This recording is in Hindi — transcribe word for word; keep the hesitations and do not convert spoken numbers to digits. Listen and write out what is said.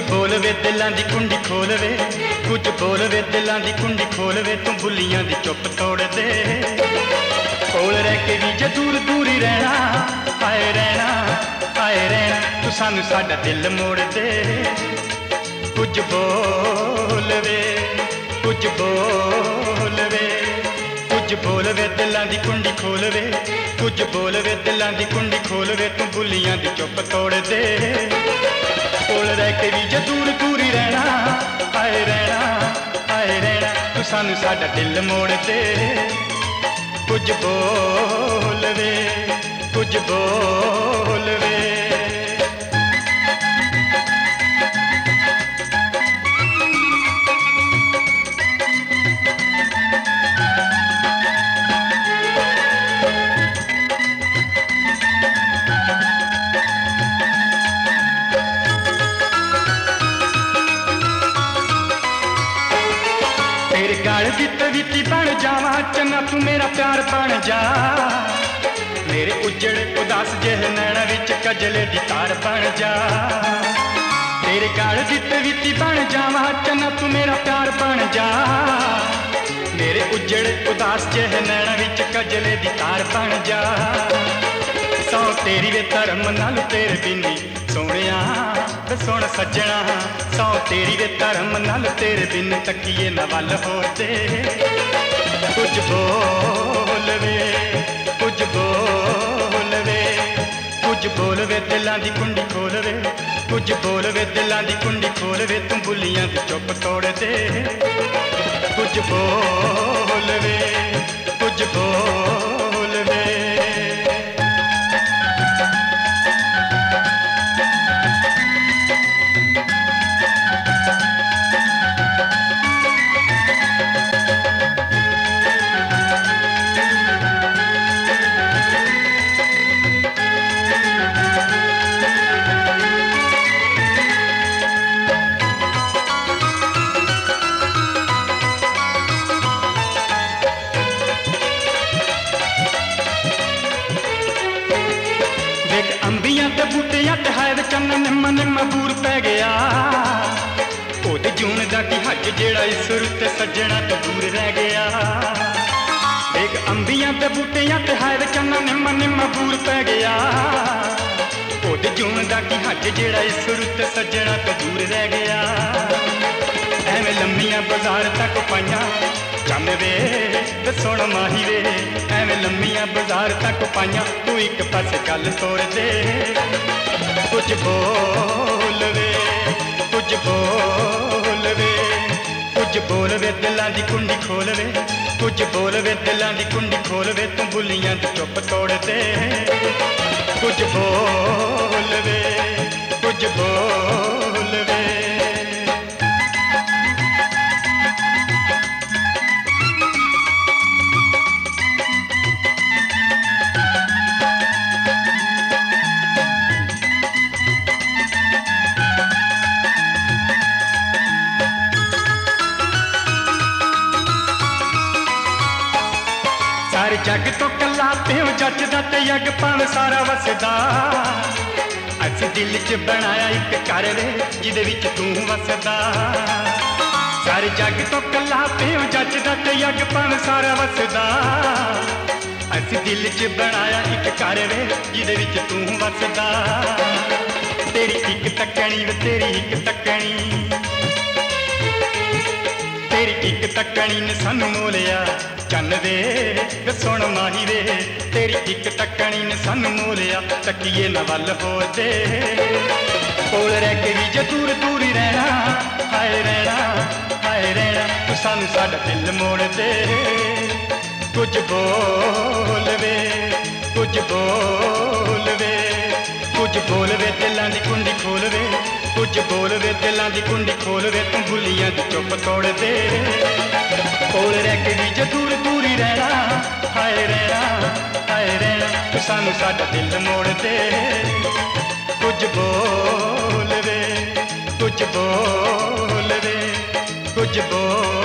बोल वे दिलां दी कुंडी खोल वे, कुछ बोल वे दिलां दी कुंडी खोल वे, तू भुलियां दी चुप तोड़ दे। कोल रह के भी जे दूर दूर ही रहना, आए रहना आए रहना, तू सानू साडा दिल मोड़ दे। कुछ बोल वे, कुछ बोल वे, कुछ बोल वे दिलां दी कुंडी खोल वे, कुछ बोल वे दिलां दी कुंडी खोल वे, तू भुलियां दी चुप तोड़ दे। कोल रह के भी जे दूर दूर ही रहना, आए रहना आए रहना, तू सानू साडा दिल मोड़ दे। कुछ बोल वे, कुछ बोल वे। तेरे गाल दी तवीती बन जावा, चन्ना तू मेरा प्यार बन जा। मेरे उजड़े उदास जेह नैना विच कजले दी तार बन जा। तेरे गाल दी तवीती बन जावा, चन्ना तू मेरा प्यार बन जा। मेरे उजड़े उदास जेह नैना विच कजले दी तार बन जा। सौ तेरी वे धर्म नाल तेरे बिनी सोहणिया वे सोहण सज्जणा, सौ तेरी वे धर्म नाल तेरे बिन तकिए न वल हो दे। कुछ बोल वे, कुछ बोल वे, कुछ बोल वे दिलां दी कुंडी खोल वे, कुछ बोल वे दिलां दी कुंडी खोल वे, तू भुलियां दी चुप तोड़ दे। कुछ बोल वे, कुछ बोल वे। अंबियां ते बूटियां ते है चन्न निम्म निम्म बूर पै गया। ओदे जून दा की हज जेड़ा इस रुत सज्जणा तो दूर रह गया। देख अंबियां ते बूटियां ते है चन्न निम्म निम्म बूर पै गया। ओदे जून दा की हज जेड़ा इस रुत सज्जणा तो दूर रह गया। एवें लम्मियां बाजार तक पाइयां चन्न वे ते सुण माही वे, एवें लम्मियां बाजार तक पाइयां, तू एक पासे गल तोड़ दे। कुछ बोल वे, कुछ बोल वे, कुछ बोल वे दिलां दी कुंडी खोल वे, कुछ बोल वे दिलां दी कुंडी खोल वे, तू भुलियां दी चुप तोड़ दे। कुछ बोल वे, कुछ बोल वे। सारे जग तो कला प्यो जचदा ते यग भाव सारा वसदा। अस दिल च बनाया एक घर वे जिदे विच तू वसदा। सारे जग तो कला प्यो जचदा ते यग भाव सारा वसदा। अस दिल च बनाया एक घर वे जिदे विच तू वसदा। तेरी एक तकनी वे तेरी एक तकनी, तेरी एक तकनी ने सानू मोलिया चन्न वे वे सुण माही वे। तेरी एक तकनी ने सानू मोलिया तकिए न वल हो दे। कोल रह के भी जे दूर दूर ही रहना, आए रहना आए रहना, तू सानू साडा दिल मोड़ दे। कुछ बोल वे, कुछ बोल वे, कुछ बोल वे दिलां दी कुंडी खोल वे, कुछ बोल वे दिलां दी कुंडी खोल वे, तू भुलियां दी चुप तोड़ दे। कोल रह के भी जे दूर दूर ही रहना, आए रहना आए रहना, तू सानू साडा दिल मोड़ दे। कुछ बोल वे, कुछ बोल वे, कुछ बोल